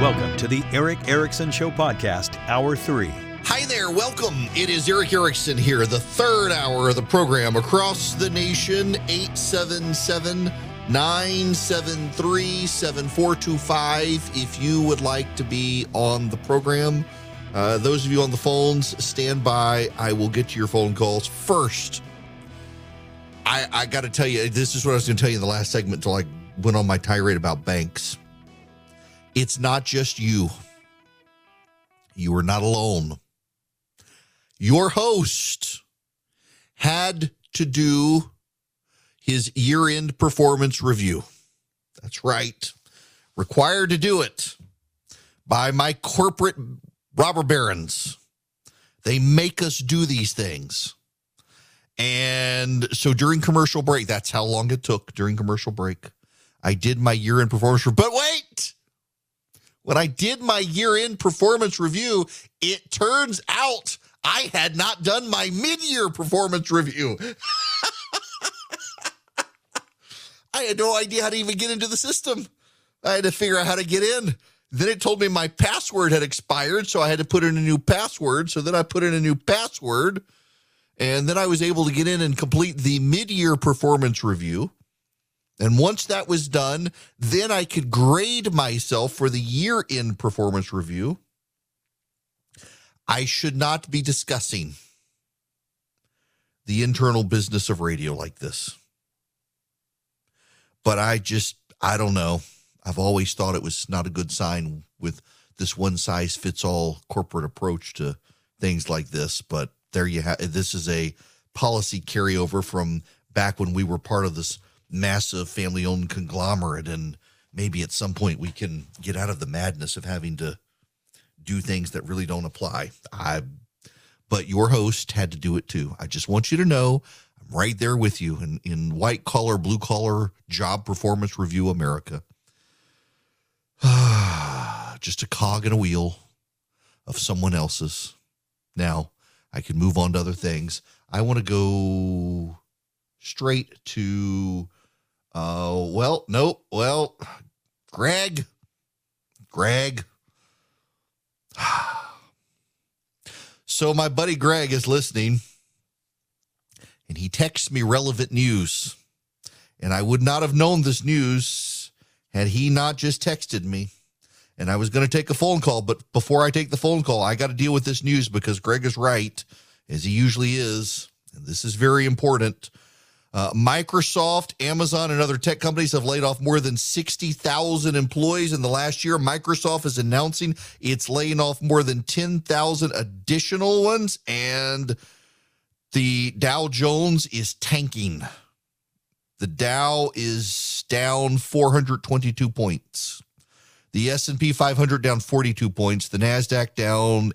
Welcome to the Erick Erickson Show Podcast, Hour 3. Hi there, welcome. It is Erick Erickson here, the third hour of the program across the nation, 877-973-7425. If you would like to be on the program, those of you on the phones, stand by. I will get to your phone calls first. I got to tell you, this is what I was going to tell you in the last segment until I went on my tirade about banks. It's not just you. You are not alone. Your host had to do his year-end performance review. That's right. Required to do it by my corporate robber barons. They make us do these things. And so during commercial break, that's how long it took during commercial break. I did my year-end performance review. But wait! When I did my year-end performance review, it turns out I had not done my mid-year performance review. I had no idea how to even get into the system. I had to figure out how to get in. Then it told me my password had expired, so I had to put in a new password. So then I put in a new password, and then I was able to get in and complete the mid-year performance review. And once that was done, then I could grade myself for the year-end performance review. I should not be discussing the internal business of radio like this. But I don't know. I've always thought it was not a good sign with this one-size-fits-all corporate approach to things like this. But there you have. This is a policy carryover from back when we were part of this massive family-owned conglomerate, and maybe at some point we can get out of the madness of having to do things that really don't apply. But your host had to do it too. I just want you to know I'm right there with you in white-collar, blue-collar job performance review America. Just a cog in a wheel of someone else's. Now, I can move on to other things. I want to go straight to, Greg. So my buddy Greg is listening, and he texts me relevant news. And I would not have known this news had he not just texted me. And I was going to take a phone call, but before I take the phone call, I got to deal with this news because Greg is right, as he usually is. And this is very important. Microsoft, Amazon, and other tech companies have laid off more than 60,000 employees in the last year. Microsoft is announcing it's laying off more than 10,000 additional ones, and the Dow Jones is tanking. The Dow is down 422 points. The S&P 500 down 42 points. The NASDAQ down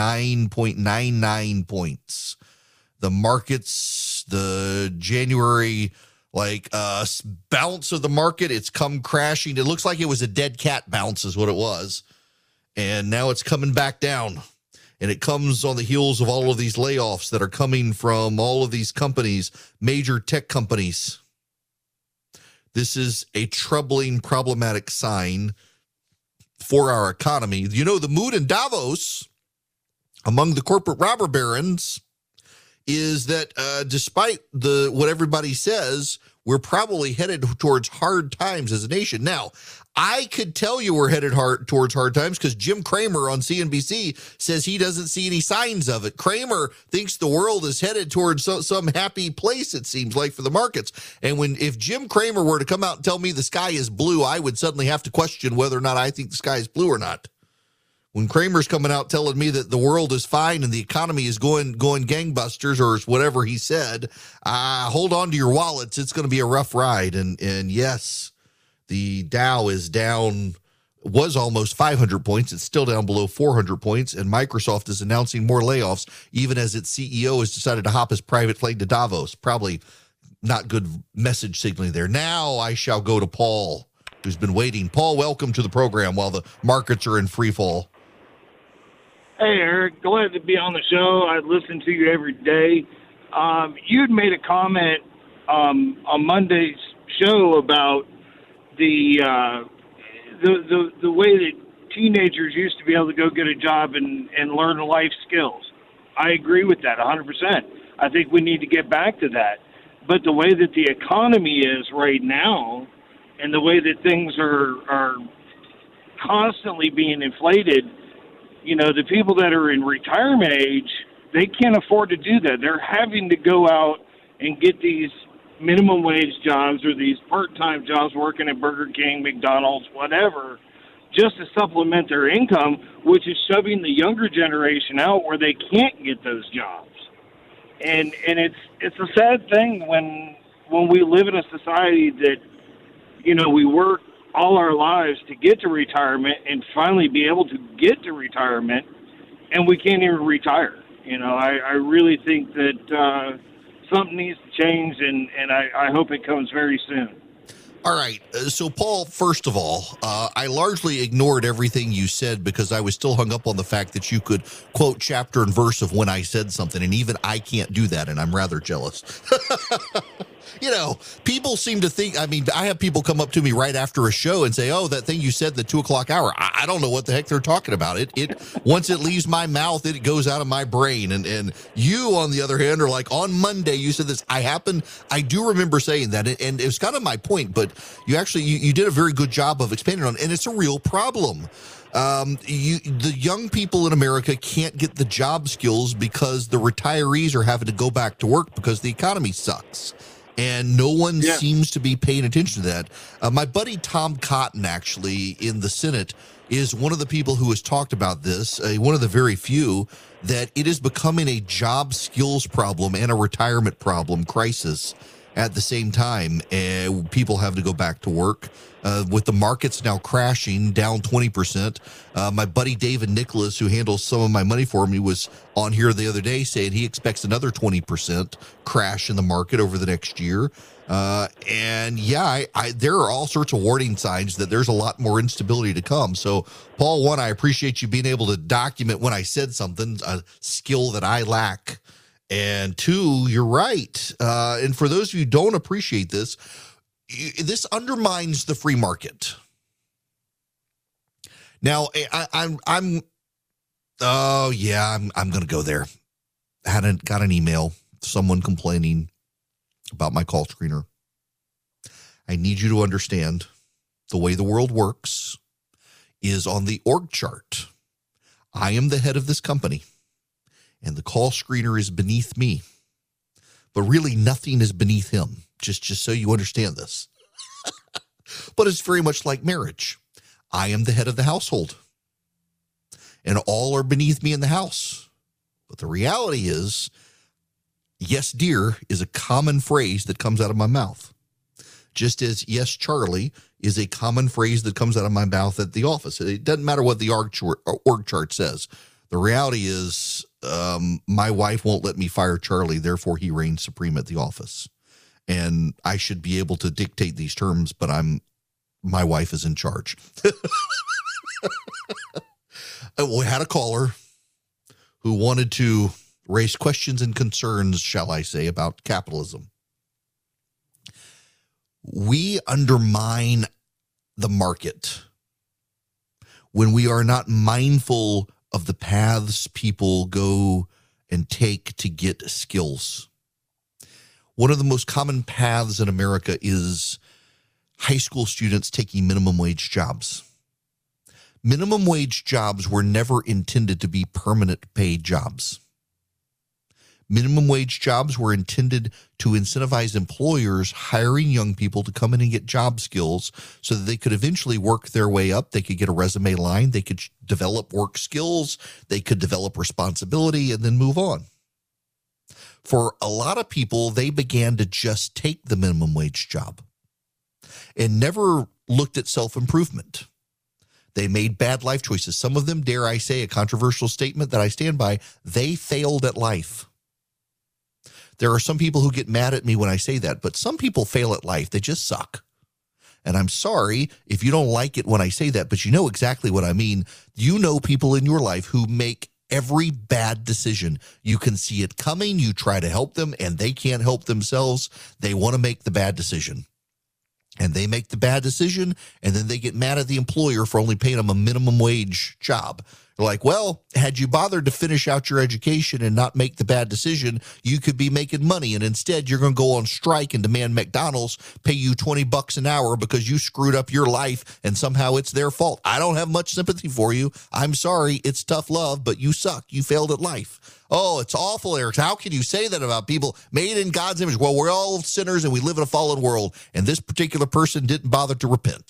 89.99 points. The markets, the January bounce of the market, it's come crashing. It looks like it was a dead cat bounce is what it was. And now it's coming back down. And it comes on the heels of all of these layoffs that are coming from all of these companies, major tech companies. This is a troubling, problematic sign for our economy. You know, the mood in Davos among the corporate robber barons is that despite what everybody says, we're probably headed towards hard times as a nation. Now, I could tell you we're headed towards hard times because Jim Cramer on CNBC says he doesn't see any signs of it. Cramer thinks the world is headed towards some happy place, it seems like, for the markets. And if Jim Cramer were to come out and tell me the sky is blue, I would suddenly have to question whether or not I think the sky is blue or not. When Cramer's coming out telling me that the world is fine and the economy is going gangbusters or whatever he said, hold on to your wallets. It's going to be a rough ride. And yes, the Dow is down, was almost 500 points. It's still down below 400 points. And Microsoft is announcing more layoffs, even as its CEO has decided to hop his private plane to Davos. Probably not good message signaling there. Now I shall go to Paul, who's been waiting. Paul, welcome to the program while the markets are in free fall. Hey, Eric, glad to be on the show. I listen to you every day. You'd made a comment on Monday's show about the way that teenagers used to be able to go get a job and learn life skills. I agree with that 100%. I think we need to get back to that. But the way that the economy is right now and the way that things are constantly being inflated, the people that are in retirement age, they can't afford to do that. They're having to go out and get these minimum wage jobs or these part-time jobs working at Burger King, McDonald's, whatever, just to supplement their income, which is shoving the younger generation out where they can't get those jobs. And it's a sad thing when we live in a society that, we work all our lives to get to retirement and finally be able to get to retirement, and we can't even retire. I really think that something needs to change, and I hope it comes very soon. All right. So, Paul, first of all, I largely ignored everything you said because I was still hung up on the fact that you could quote chapter and verse of when I said something, and even I can't do that, and I'm rather jealous. People seem to think, I have people come up to me right after a show and say, oh, that thing you said, the 2:00 hour, I don't know what the heck they're talking about. It once it leaves my mouth, it goes out of my brain. And you, on the other hand, are like, on Monday, you said this. I do remember saying that, and it was kind of my point, but you did a very good job of expanding on it, and it's a real problem. The young people in America can't get the job skills because the retirees are having to go back to work because the economy sucks. And no one seems to be paying attention to that. My buddy Tom Cotton, actually, in the Senate, is one of the people who has talked about this, one of the very few, that it is becoming a job skills problem and a retirement problem crisis at the same time. People have to go back to work. With the markets now crashing, down 20%. My buddy David Nicholas, who handles some of my money for me, was on here the other day saying he expects another 20% crash in the market over the next year. There are all sorts of warning signs that there's a lot more instability to come. So, Paul, one, I appreciate you being able to document when I said something, a skill that I lack. And two, you're right. And for those of you who don't appreciate this undermines the free market. Now, I'm going to go there. Got an email, someone complaining about my call screener. I need you to understand the way the world works is on the org chart. I am the head of this company, and the call screener is beneath me. But really, nothing is beneath him. Just so you understand this. But it's very much like marriage. I am the head of the household, and all are beneath me in the house. But the reality is, yes, dear, is a common phrase that comes out of my mouth. Just as yes, Charlie is a common phrase that comes out of my mouth at the office. It doesn't matter what the org chart says. The reality is, my wife won't let me fire Charlie, therefore he reigns supreme at the office. And I should be able to dictate these terms, but my wife is in charge. We had a caller who wanted to raise questions and concerns, shall I say, about capitalism. We undermine the market when we are not mindful of the paths people go and take to get skills. One of the most common paths in America is high school students taking minimum wage jobs. Minimum wage jobs were never intended to be permanent paid jobs. Minimum wage jobs were intended to incentivize employers hiring young people to come in and get job skills so that they could eventually work their way up. They could get a resume line. They could develop work skills. They could develop responsibility and then move on. For a lot of people, they began to just take the minimum wage job and never looked at self-improvement. They made bad life choices. Some of them, dare I say, a controversial statement that I stand by, they failed at life. There are some people who get mad at me when I say that, but some people fail at life. They just suck. And I'm sorry if you don't like it when I say that, but you know exactly what I mean. You know people in your life who make every bad decision. You can see it coming. You try to help them, and they can't help themselves. They want to make the bad decision. and they make the bad decision, and then they get mad at the employer for only paying them a minimum wage job. They're like, well, had you bothered to finish out your education and not make the bad decision, you could be making money. And instead, you're going to go on strike and demand McDonald's pay you $20 an hour because you screwed up your life and somehow it's their fault. I don't have much sympathy for you. I'm sorry. It's tough love, but you suck. You failed at life. Oh, it's awful, Eric. How can you say that about people made in God's image? Well, we're all sinners and we live in a fallen world, and this particular person didn't bother to repent.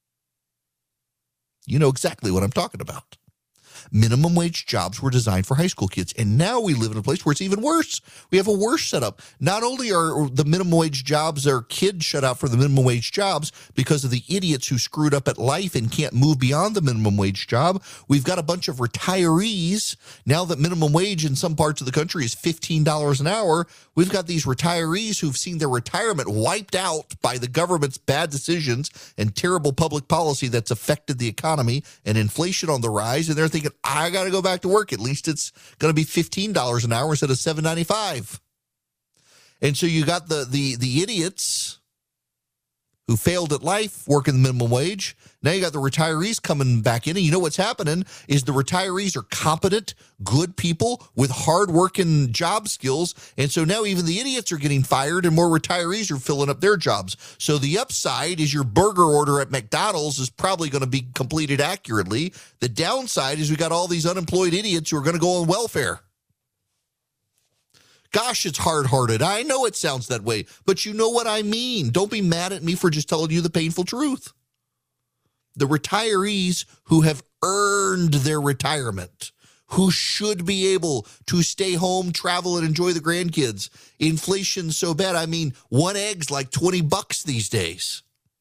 You know exactly what I'm talking about. Minimum wage jobs were designed for high school kids, and now we live in a place where it's even worse. We have a worse setup. Not only are the minimum wage jobs, there are kids shut out for the minimum wage jobs because of the idiots who screwed up at life and can't move beyond the minimum wage job. We've got a bunch of retirees. Now that minimum wage in some parts of the country is $15 an hour, we've got these retirees who've seen their retirement wiped out by the government's bad decisions and terrible public policy that's affected the economy and inflation on the rise, and they're thinking, I got to go back to work. At least it's going to be $15 an hour instead of $7.95. And so you got the idiots who failed at life working the minimum wage. Now you got the retirees coming back in. And you know what's happening is the retirees are competent, good people with hard-working job skills. And so now even the idiots are getting fired and more retirees are filling up their jobs. So the upside is your burger order at McDonald's is probably going to be completed accurately. The downside is we got all these unemployed idiots who are going to go on welfare. Gosh, it's hard-hearted. I know it sounds that way, but you know what I mean. Don't be mad at me for just telling you the painful truth. The retirees who have earned their retirement, who should be able to stay home, travel, and enjoy the grandkids. Inflation's so bad. I mean, one egg's like $20 these days.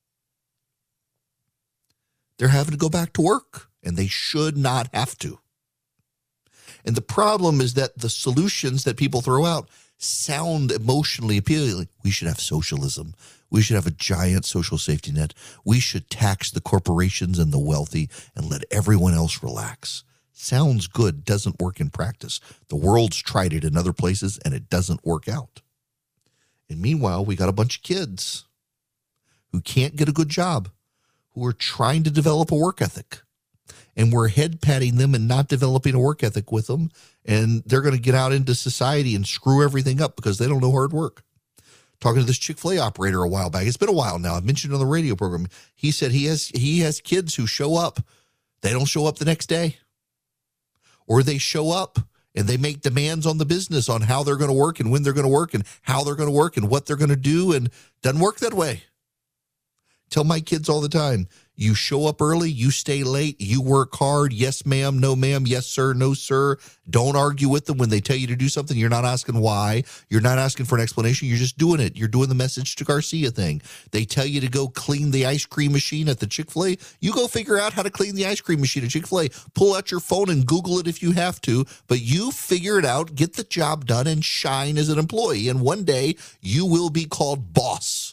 They're having to go back to work, and they should not have to. And the problem is that the solutions that people throw out sound emotionally appealing. We should have socialism. We should have a giant social safety net. We should tax the corporations and the wealthy and let everyone else relax. Sounds good, doesn't work in practice. The world's tried it in other places and it doesn't work out. And meanwhile, we got a bunch of kids who can't get a good job, who are trying to develop a work ethic. And we're head patting them and not developing a work ethic with them. And they're going to get out into society and screw everything up because they don't know hard work. Talking to this Chick-fil-A operator a while back. It's been a while now. I've mentioned it on the radio program. He said he has kids who show up. They don't show up the next day. Or they show up and they make demands on the business on how they're going to work and when they're going to work and how they're going to work and what they're going to do. And it doesn't work that way. Tell my kids all the time, you show up early, you stay late, you work hard. Yes, ma'am. No, ma'am. Yes, sir. No, sir. Don't argue with them when they tell you to do something. You're not asking why. You're not asking for an explanation. You're just doing it. You're doing the message to Garcia thing. They tell you to go clean the ice cream machine at the Chick-fil-A. You go figure out how to clean the ice cream machine at Chick-fil-A. Pull out your phone and Google it if you have to, but you figure it out, get the job done, and shine as an employee. And one day you will be called boss.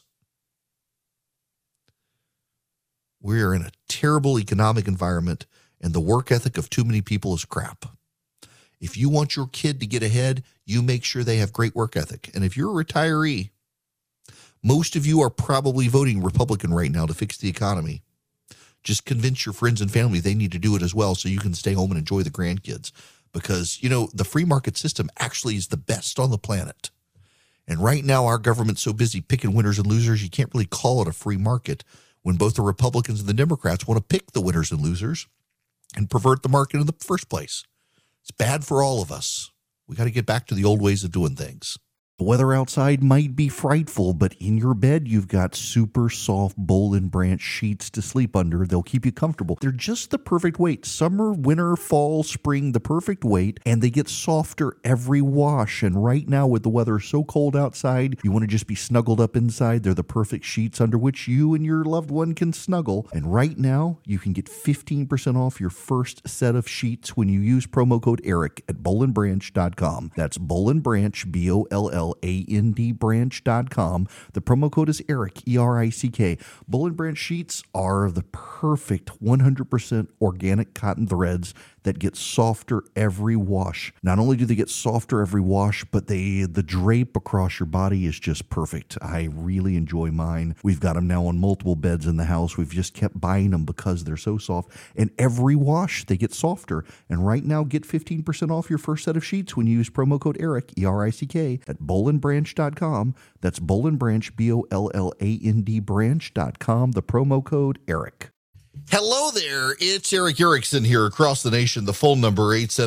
We're in a terrible economic environment, and the work ethic of too many people is crap. If you want your kid to get ahead, you make sure they have great work ethic. And if you're a retiree, most of you are probably voting Republican right now to fix the economy. Just convince your friends and family they need to do it as well so you can stay home and enjoy the grandkids. Because, you know, the free market system actually is the best on the planet. And right now, our government's so busy picking winners and losers, you can't really call it a free market when both the Republicans and the Democrats want to pick the winners and losers and pervert the market in the first place. It's bad for all of us. We got to get back to the old ways of doing things. The weather outside might be frightful, but in your bed, you've got super soft Boll & Branch sheets to sleep under. They'll keep you comfortable. They're just the perfect weight. Summer, winter, fall, spring, the perfect weight, and they get softer every wash. And right now, with the weather so cold outside, you want to just be snuggled up inside. They're the perfect sheets under which you and your loved one can snuggle. And right now, you can get 15% off your first set of sheets when you use promo code ERIC at bollandbranch.com. That's Boll & Branch, BOLLAND branch.com. The promo code is ERIC, E-R-I-C-K. Boll & Branch sheets are the perfect 100% organic cotton threads that get softer every wash. Not only do they get softer every wash, but the drape across your body is just perfect. I really enjoy mine. We've got them now on multiple beds in the house. We've just kept buying them because they're so soft. And every wash, they get softer. And right now, get 15% off your first set of sheets when you use promo code ERICK, E-R-I-C-K, at BollandBranch.com. That's Boland Branch, B-O-L-L-A-N-D branch.com. The promo code ERICK. Hello there, it's Eric Erickson here across the nation. The phone number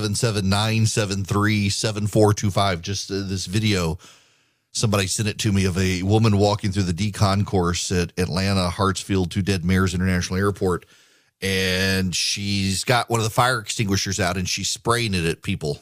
877-973-7425. Just this video, somebody sent it to me of a woman walking through the decon course at Atlanta Hartsfield Two Dead Mares International Airport, and she's got one of the fire extinguishers out and she's spraying it at people.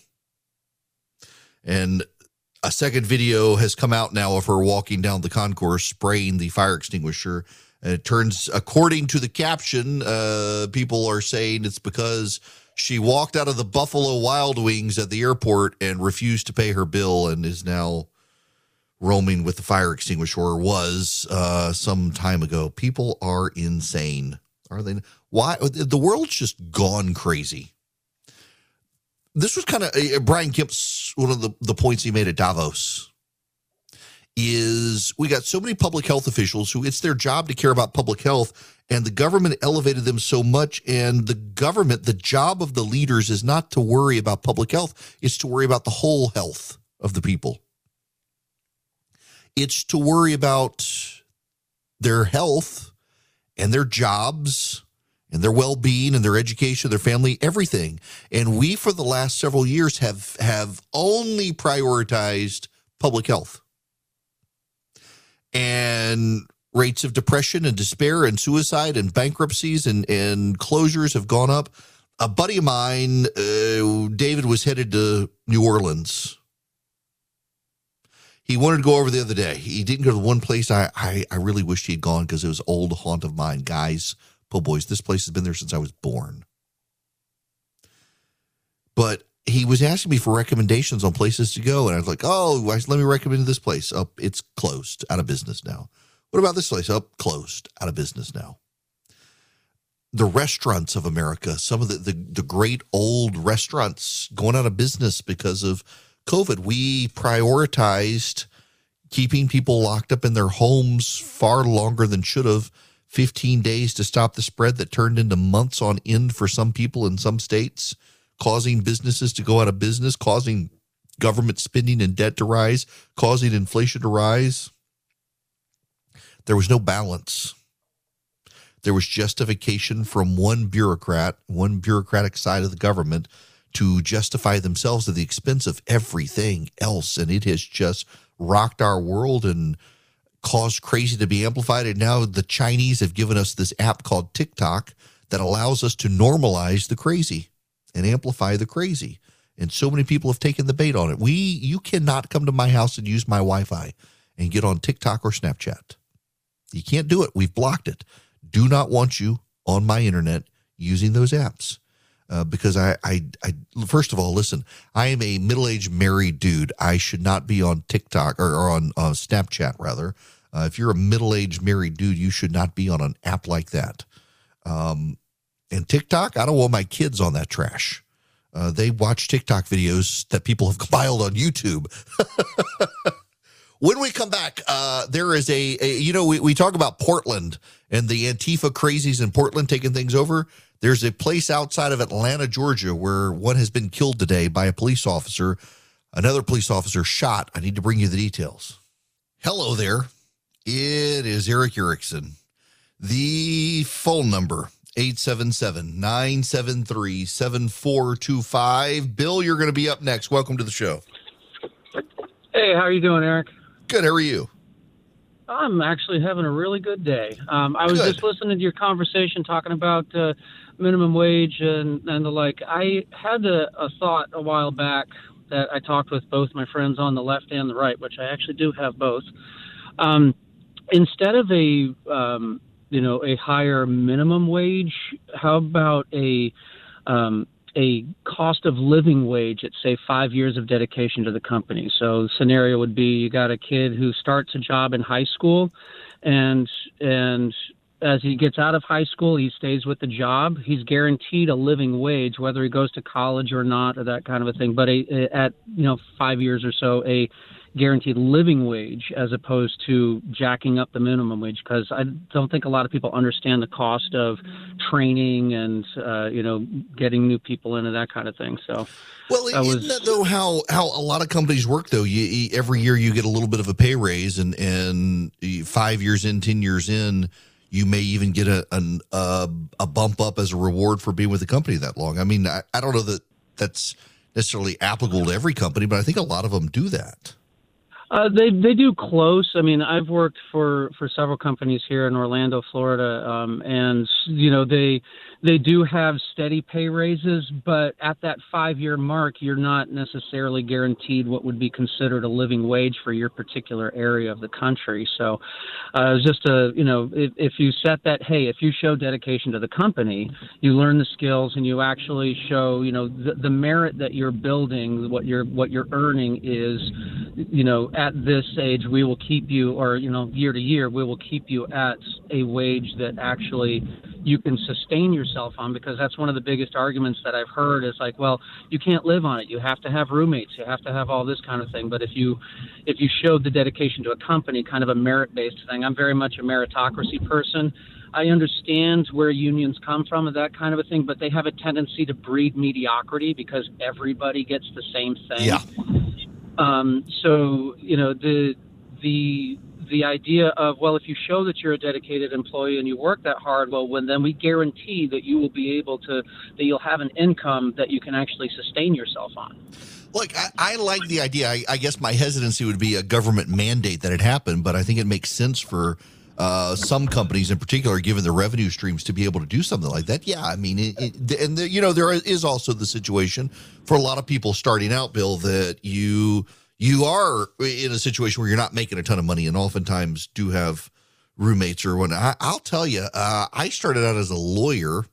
And a second video has come out now of her walking down the concourse spraying the fire extinguisher. And it turns, according to the caption, people are saying it's because she walked out of the Buffalo Wild Wings at the airport and refused to pay her bill and is now roaming with the fire extinguisher, or was some time ago. People are insane, are they? Why? The world's just gone crazy. This was kind of Brian Kemp's, one of the points he made at Davos. Is we got so many public health officials who it's their job to care about public health, and the government elevated them so much. And the government, the job of the leaders is not to worry about public health. It's to worry about the whole health of the people. It's to worry about their health and their jobs and their well-being and their education, their family, everything. And we, for the last several years, have only prioritized public health. And rates of depression and despair and suicide and bankruptcies and closures have gone up. A buddy of mine, David, was headed to New Orleans. He wanted to go over the other day. He didn't go to one place I really wished he'd gone because it was an old haunt of mine. Guys, po' boys, this place has been there since I was born. But he was asking me for recommendations on places to go. And I was like, let me recommend this place. Oh, it's closed, out of business now. What about this place? Oh, closed, out of business now. The restaurants of America, some of the great old restaurants going out of business because of COVID. We prioritized keeping people locked up in their homes far longer than should have. 15 days to stop the spread that turned into months on end for some people in some states, causing businesses to go out of business, causing government spending and debt to rise, causing inflation to rise. There was no balance. There was justification from one bureaucratic side of the government to justify themselves at the expense of everything else. And it has just rocked our world and caused crazy to be amplified. And now the Chinese have given us this app called TikTok that allows us to normalize the crazy and amplify the crazy. And so many people have taken the bait on it. You cannot come to my house and use my Wi-Fi and get on TikTok or Snapchat. You can't do it. We've blocked it. Do not want you on my internet using those apps. Because I first of all, listen, I am a middle-aged married dude. I should not be on TikTok or on Snapchat, rather. If you're a middle-aged married dude, you should not be on an app like that. And TikTok, I don't want my kids on that trash. They watch TikTok videos that people have compiled on YouTube. When we come back, there is we talk about Portland and the Antifa crazies in Portland taking things over. There's a place outside of Atlanta, Georgia, where one has been killed today by a police officer. Another police officer shot. I need to bring you the details. Hello there. It is Eric Erickson. The phone number, 877-973-7425. Bill, you're going to be up next. Welcome to the show. Hey, how are you doing, Eric? Good. How are you? I'm actually having a really good day. I was just listening to your conversation talking about minimum wage and the like. I had a thought a while back that I talked with both my friends on the left and the right, which I actually do have both. Instead of a higher minimum wage, how about a cost of living wage at, say, 5 years of dedication to the company? So the scenario would be you got a kid who starts a job in high school and as he gets out of high school, he stays with the job. He's guaranteed a living wage, whether he goes to college or not, or that kind of a thing. But at 5 years or so, a guaranteed living wage as opposed to jacking up the minimum wage, because I don't think a lot of people understand the cost of training and getting new people into that kind of thing. So, well, isn't that though how a lot of companies work though? Every year you get a little bit of a pay raise, and 5 years in, 10 years in, you may even get a bump up as a reward for being with the company that long. I mean, I don't know that that's necessarily applicable to every company, but I think a lot of them do that. They do close. I mean, I've worked for several companies here in Orlando, Florida, and they do have steady pay raises, but at that 5-year mark, you're not necessarily guaranteed what would be considered a living wage for your particular area of the country. So, it's just if you set that, hey, if you show dedication to the company, you learn the skills and you actually show, the merit that you're building, what you're earning is, at this age, we will keep you, or, year to year, we will keep you at a wage that actually you can sustain yourself on, because that's one of the biggest arguments that I've heard is like, well, you can't live on it. You have to have roommates. You have to have all this kind of thing. But if you showed the dedication to a company, kind of a merit-based thing, I'm very much a meritocracy person. I understand where unions come from and that kind of a thing, but they have a tendency to breed mediocrity because everybody gets the same thing. Yeah. So, the idea of, well, if you show that you're a dedicated employee and you work that hard, well, then we guarantee that you will be able to, that you'll have an income that you can actually sustain yourself on. Look, I like the idea. I guess my hesitancy would be a government mandate that it happened, but I think it makes sense for some companies in particular, given the revenue streams, to be able to do something like that. Yeah, I mean, there is also the situation for a lot of people starting out, Bill, that you are in a situation where you're not making a ton of money and oftentimes do have roommates or whatnot. I'll tell you, I started out as a lawyer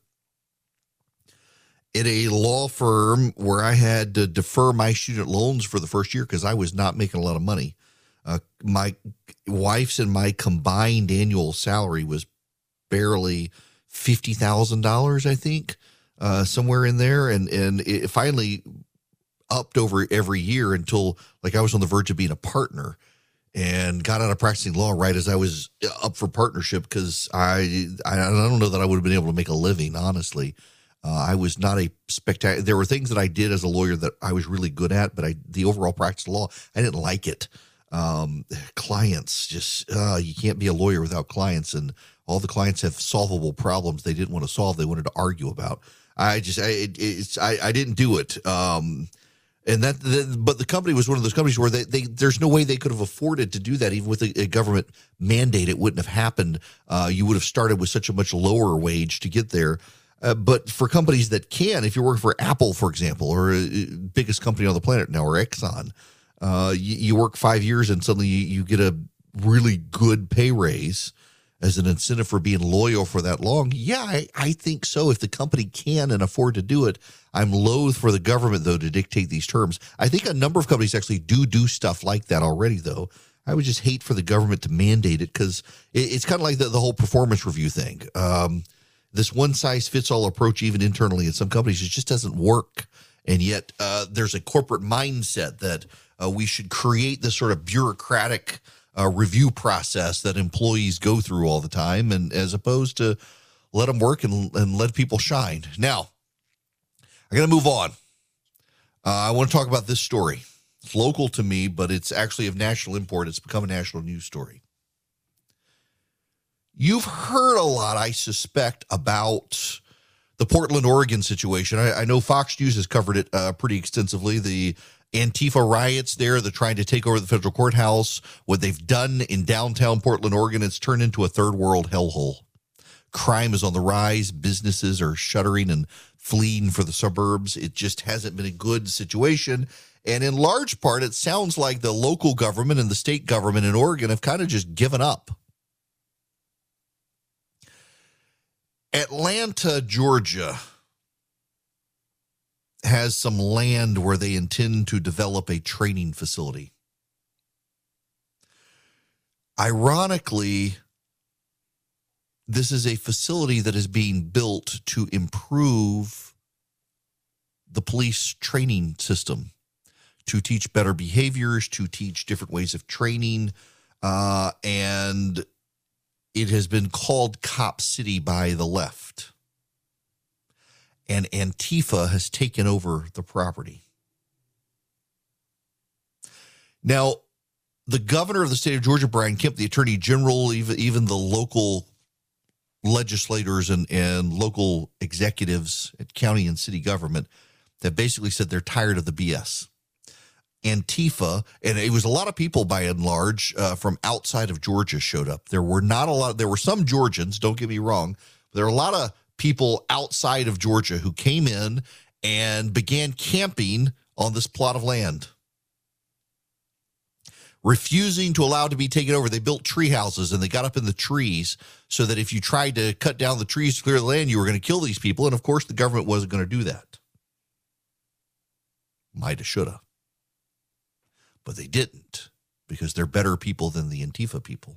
at a law firm where I had to defer my student loans for the first year because I was not making a lot of money. My wife's and my combined annual salary was barely $50,000, I think, somewhere in there. And it finally upped over every year until like I was on the verge of being a partner, and got out of practicing law right as I was up for partnership, because I don't know that I would have been able to make a living, honestly. I was not a spectacular. There were things that I did as a lawyer that I was really good at, but the overall practice of law, I didn't like it. Clients, just you can't be a lawyer without clients, and all the clients have solvable problems they didn't want to solve, they wanted to argue about. I didn't do it. But the company was one of those companies where there's no way they could have afforded to do that. Even with a government mandate, it wouldn't have happened. You would have started with such a much lower wage to get there. But for companies that can, if you're working for Apple, for example, or biggest company on the planet now, or Exxon, you work 5 years and suddenly you get a really good pay raise as an incentive for being loyal for that long. Yeah, I think so. If the company can and afford to do it, I'm loath for the government, though, to dictate these terms. I think a number of companies actually do stuff like that already, though. I would just hate for the government to mandate it, because it's kind of like the whole performance review thing. This one-size-fits-all approach, even internally in some companies, it just doesn't work. And yet there's a corporate mindset that we should create this sort of bureaucratic review process that employees go through all the time, and as opposed to let them work and let people shine. Now, I'm going to move on. I want to talk about this story. It's local to me, but it's actually of national import. It's become a national news story. You've heard a lot, I suspect, about the Portland, Oregon situation. I know Fox News has covered it pretty extensively. The Antifa riots there, they're trying to take over the federal courthouse. What they've done in downtown Portland, Oregon, it's turned into a third world hellhole. Crime is on the rise. Businesses are shuttering and fleeing for the suburbs. It just hasn't been a good situation. And in large part, it sounds like the local government and the state government in Oregon have kind of just given up. Atlanta, Georgia has some land where they intend to develop a training facility. Ironically, this is a facility that is being built to improve the police training system, to teach better behaviors, to teach different ways of training. And it has been called Cop City by the left. And Antifa has taken over the property. Now, the governor of the state of Georgia, Brian Kemp, the attorney general, even the local legislators and local executives at county and city government have basically said they're tired of the BS. Antifa, and it was a lot of people by and large from outside of Georgia showed up. There were some Georgians, don't get me wrong, but there were a lot of people outside of Georgia who came in and began camping on this plot of land, refusing to allow it to be taken over. They built tree houses and they got up in the trees so that if you tried to cut down the trees to clear the land, you were going to kill these people. And of course, the government wasn't going to do that. Mighta, shoulda. But they didn't, because they're better people than the Antifa people.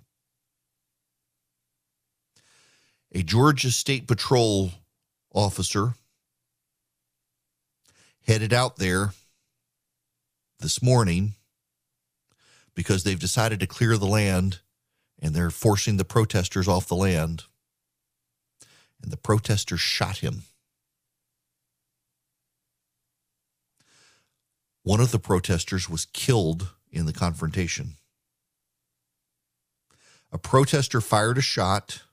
A Georgia State Patrol officer headed out there this morning because they've decided to clear the land and they're forcing the protesters off the land. And the protesters shot him. One of the protesters was killed in the confrontation. A protester fired a shot,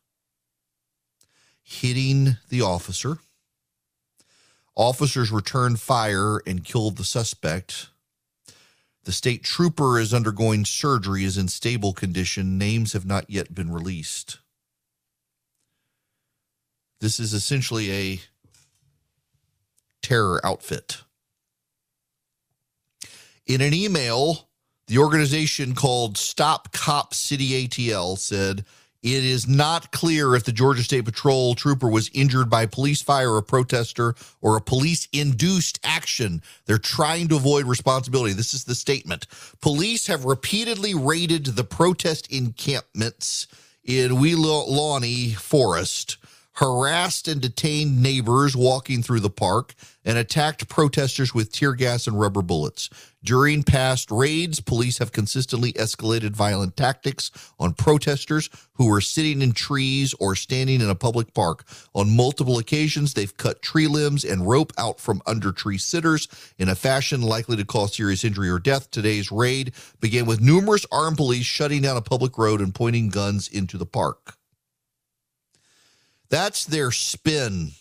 hitting the officer. Officers returned fire and killed the suspect. The state trooper is undergoing surgery, is in stable condition. Names have not yet been released. This is essentially a terror outfit. In an email, the organization called Stop Cop City ATL said, it is not clear if the Georgia State Patrol trooper was injured by police fire, a protester, or a police-induced action. They're trying to avoid responsibility. This is the statement. Police have repeatedly raided the protest encampments in Weelaunee Forest, harassed and detained neighbors walking through the park, and attacked protesters with tear gas and rubber bullets. During past raids, police have consistently escalated violent tactics on protesters who were sitting in trees or standing in a public park. On multiple occasions, they've cut tree limbs and rope out from under tree sitters in a fashion likely to cause serious injury or death. Today's raid began with numerous armed police shutting down a public road and pointing guns into the park. That's their spin.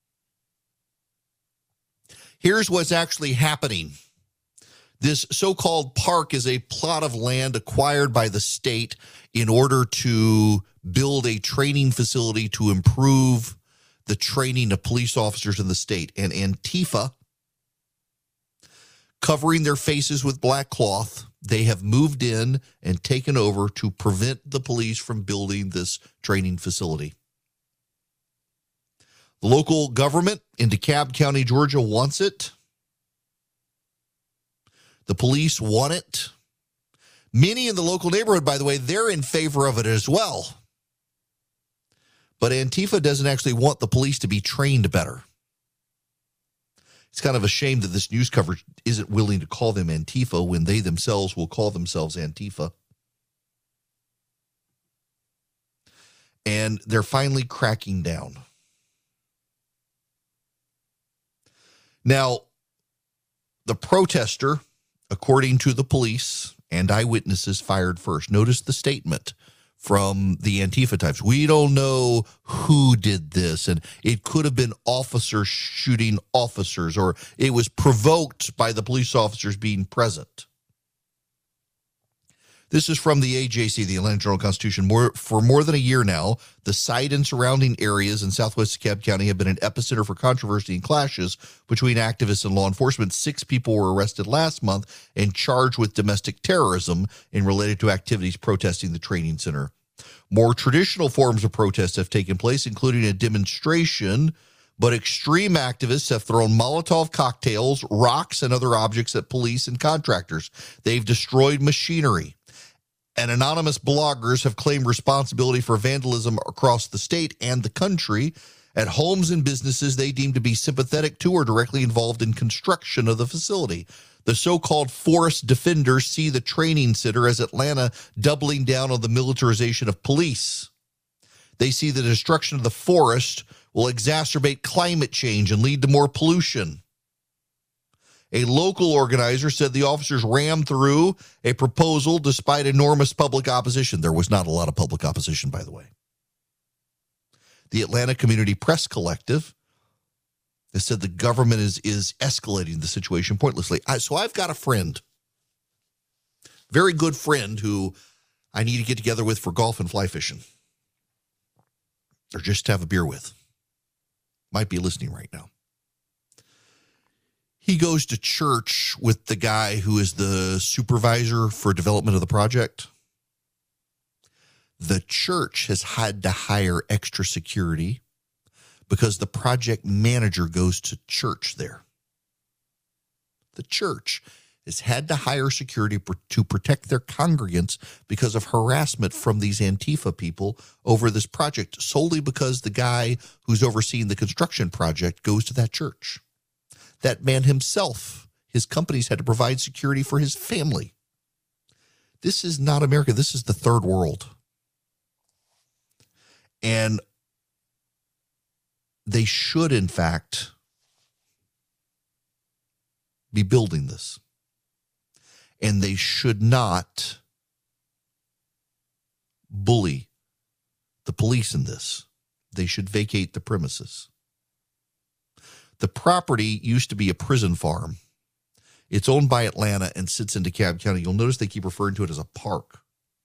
Here's what's actually happening. This so-called park is a plot of land acquired by the state in order to build a training facility to improve the training of police officers in the state. And Antifa, covering their faces with black cloth, they have moved in and taken over to prevent the police from building this training facility. The local government in DeKalb County, Georgia, wants it. The police want it. Many in the local neighborhood, by the way, they're in favor of it as well. But Antifa doesn't actually want the police to be trained better. It's kind of a shame that this news coverage isn't willing to call them Antifa when they themselves will call themselves Antifa. And they're finally cracking down. Now, the protester, according to the police and eyewitnesses, fired first. Notice the statement from the Antifa types. We don't know who did this, and it could have been officers shooting officers, or it was provoked by the police officers being present. This is from the AJC, the Atlanta Journal-Constitution. For more than a year now, the site and surrounding areas in southwest DeKalb County have been an epicenter for controversy and clashes between activists and law enforcement. 6 people were arrested last month and charged with domestic terrorism and related to activities protesting the training center. More traditional forms of protest have taken place, including a demonstration, but extreme activists have thrown Molotov cocktails, rocks, and other objects at police and contractors. They've destroyed machinery. And anonymous bloggers have claimed responsibility for vandalism across the state and the country at homes and businesses they deem to be sympathetic to or directly involved in construction of the facility. The so-called forest defenders see the training center as Atlanta doubling down on the militarization of police. They see the destruction of the forest will exacerbate climate change and lead to more pollution. A local organizer said the officers rammed through a proposal despite enormous public opposition. There was not a lot of public opposition, by the way. The Atlanta Community Press Collective has said the government is escalating the situation pointlessly. So I've got a friend, very good friend, who I need to get together with for golf and fly fishing, or just have a beer with. Might be listening right now. He goes to church with the guy who is the supervisor for development of the project. The church has had to hire extra security because the project manager goes to church there. The church has had to hire security to protect their congregants because of harassment from these Antifa people over this project, solely because the guy who's overseeing the construction project goes to that church. That man himself, his companies had to provide security for his family. This is not America. This is the third world. And they should, in fact, be building this. And they should not bully the police in this. They should vacate the premises. The property used to be a prison farm. It's owned by Atlanta and sits in DeKalb County. You'll notice they keep referring to it as a park.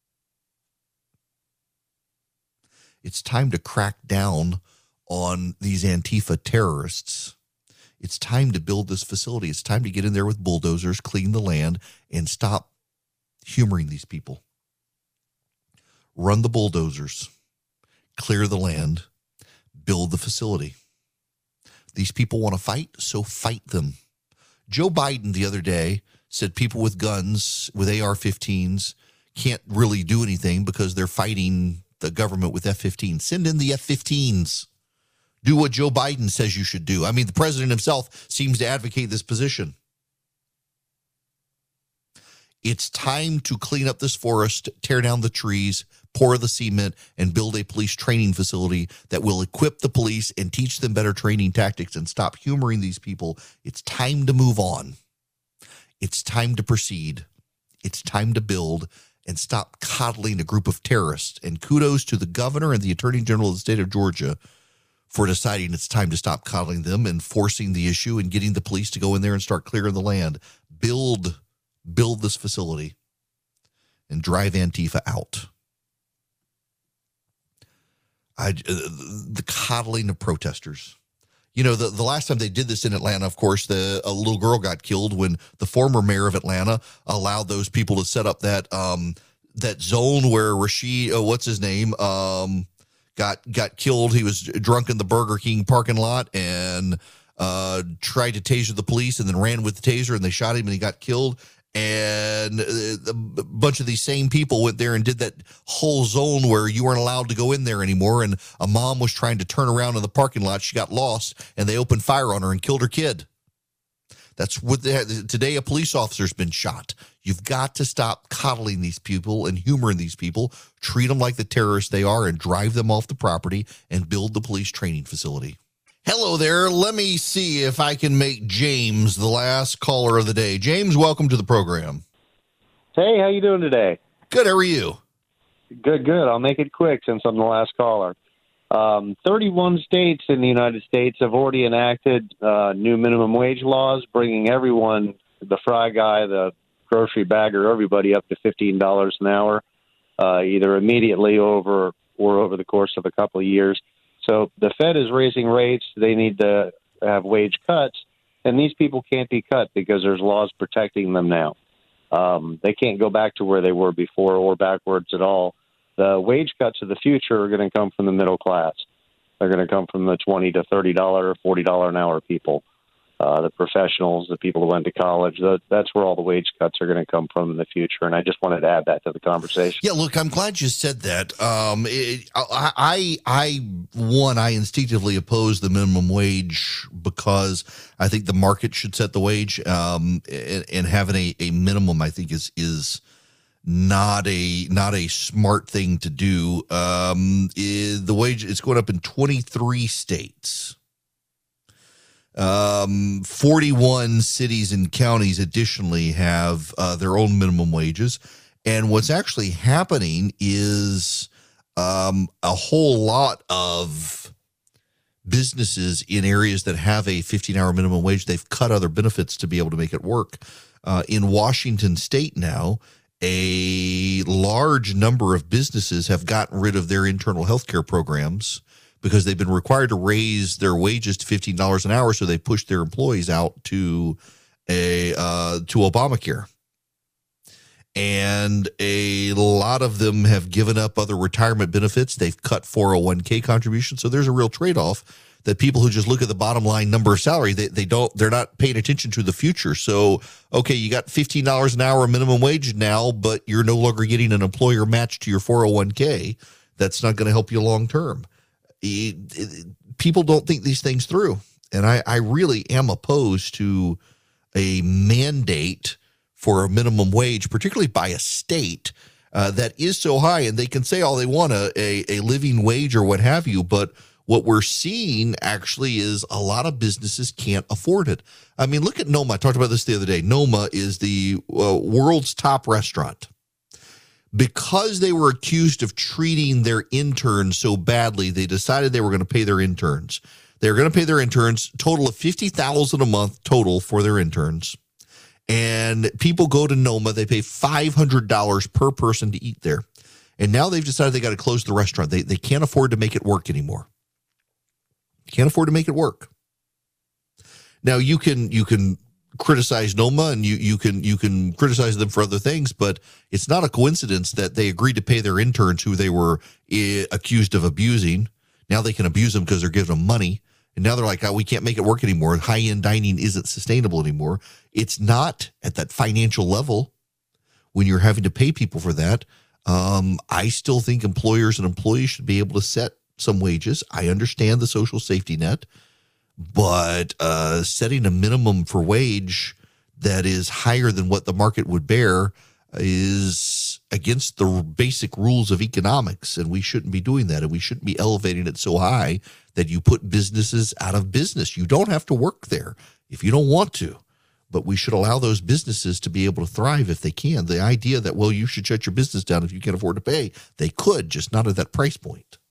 It's time to crack down on these Antifa terrorists. It's time to build this facility. It's time to get in there with bulldozers, clean the land, and stop humoring these people. Run the bulldozers, clear the land, build the facility. These people want to fight, so fight them. Joe Biden the other day said people with guns, with AR-15s, can't really do anything because they're fighting the government with F-15s. Send in the F-15s. Do what Joe Biden says you should do. I mean, the president himself seems to advocate this position. It's time to clean up this forest, tear down the trees, pour the cement, and build a police training facility that will equip the police and teach them better training tactics and stop humoring these people. It's time to move on. It's time to proceed. It's time to build and stop coddling a group of terrorists. And kudos to the governor and the attorney general of the state of Georgia for deciding it's time to stop coddling them and forcing the issue and getting the police to go in there and start clearing the land. Build this facility and drive Antifa out. The coddling of protesters. You know, the last time they did this in Atlanta, of course, a little girl got killed when the former mayor of Atlanta allowed those people to set up that zone where Rashid, what's his name, got killed. He was drunk in the Burger King parking lot and tried to taser the police and then ran with the taser and they shot him and he got killed. And a bunch of these same people went there and did that whole zone where you weren't allowed to go in there anymore. And a mom was trying to turn around in the parking lot. She got lost and they opened fire on her and killed her kid. That's what today a police officer's been shot. You've got to stop coddling these people and humoring these people, treat them like the terrorists they are and drive them off the property and build the police training facility. Hello there. Let me see if I can make James the last caller of the day. James, welcome to the program. Hey, how you doing today? Good. How are you? Good. I'll make it quick since I'm the last caller. 31 states in the United States have already enacted new minimum wage laws, bringing everyone, the fry guy, the grocery bagger, everybody up to $15 an hour, either immediately or over the course of a couple of years. So the Fed is raising rates. They need to have wage cuts, and these people can't be cut because there's laws protecting them now. They can't go back to where they were before or backwards at all. The wage cuts of the future are going to come from the middle class. They're going to come from the $20 to $30 or $40 an hour people. the professionals, the people who went to college. That's where all the wage cuts are going to come from in the future. And I just wanted to add that to the conversation. Yeah, look, I'm glad you said that. I instinctively oppose the minimum wage because I think the market should set the wage, and having a minimum, I think, is not a smart thing to do. The wage is going up in 23 states. 41 cities and counties additionally have their own minimum wages. And what's actually happening is a whole lot of businesses in areas that have a 15-hour minimum wage, they've cut other benefits to be able to make it work. In Washington state now, a large number of businesses have gotten rid of their internal health care programs because they've been required to raise their wages to $15 an hour, so they pushed their employees out to Obamacare. And a lot of them have given up other retirement benefits. They've cut 401k contributions. So there's a real trade-off that people who just look at the bottom line number of salary, they're not paying attention to the future. So, okay, you got $15 an hour minimum wage now, but you're no longer getting an employer match to your 401k. That's not going to help you long term. People don't think these things through. And I really am opposed to a mandate for a minimum wage, particularly by a state that is so high. And they can say all they want, a living wage or what have you. But what we're seeing actually is a lot of businesses can't afford it. I mean, look at Noma. I talked about this the other day. Noma is the world's top restaurant. Because they were accused of treating their interns so badly, they decided they were going to pay their interns. They were going to pay their interns a total of $50,000 a month total for their interns. And people go to Noma, they pay $500 per person to eat there. And now they've decided they got to close the restaurant. They can't afford to make it work anymore. Can't afford to make it work. Now you can criticize Noma and you can criticize them for other things, but it's not a coincidence that they agreed to pay their interns who they were accused of abusing. Now they can abuse them because they're giving them money. And now they're like, oh, we can't make it work anymore. High-end dining isn't sustainable anymore. It's not at that financial level when you're having to pay people for that. I still think employers and employees should be able to set some wages. I understand the social safety net, but setting a minimum for wage that is higher than what the market would bear is against the basic rules of economics, and we shouldn't be doing that, and we shouldn't be elevating it so high that you put businesses out of business. You don't have to work there if you don't want to, but we should allow those businesses to be able to thrive if they can. The idea that, well, you should shut your business down if you can't afford to pay, they could, just not at that price point.